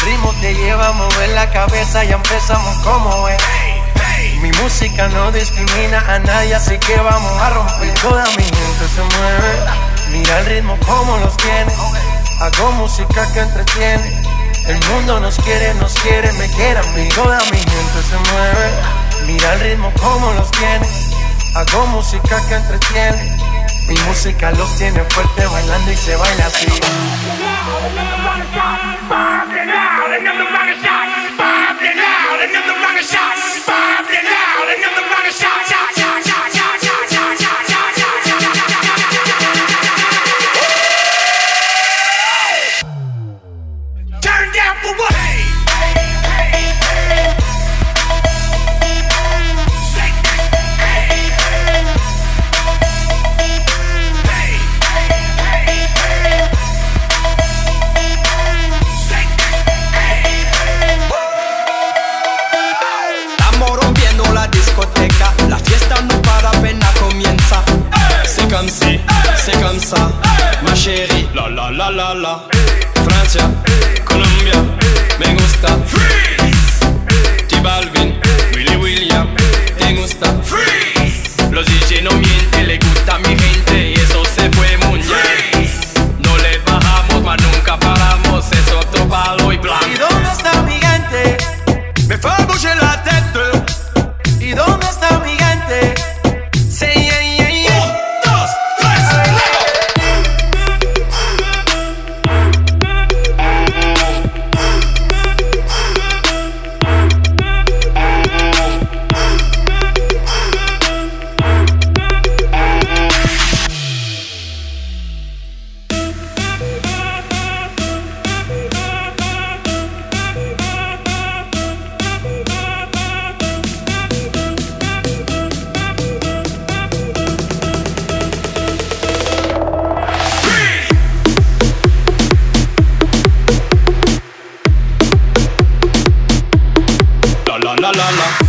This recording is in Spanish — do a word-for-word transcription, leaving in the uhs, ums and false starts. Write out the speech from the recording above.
ritmo te lleva a mover la cabeza y empezamos como es. Mi música no discrimina a nadie, así que vamos a romper. Toda mi gente se mueve, mira el ritmo como los tiene. Hago música que entretiene. El mundo nos quiere, nos quiere, me quiere a mí. Toda mi gente se mueve, mira el ritmo como los tiene. Hago música que entretiene. Mi música los tiene fuerte bailando y se baila así. La fiesta no para, apenas comienza. C'est comme si, c'est comme ça, ma chérie. La la la la la. Francia, Colombia, me gusta. Freeze. T Balvin, Willy William, te gusta. Freeze. Los D J no mienten, le gusta a mi gente y eso se fue muy bien. No le bajamos, mas nunca paramos, es otro palo y blanco. ¿Y dónde está mi gente? Me fait bouger la tête. ¿Y dónde está mi gente? Say yeah, yeah, yeah. Un, dos, tres, la la la la.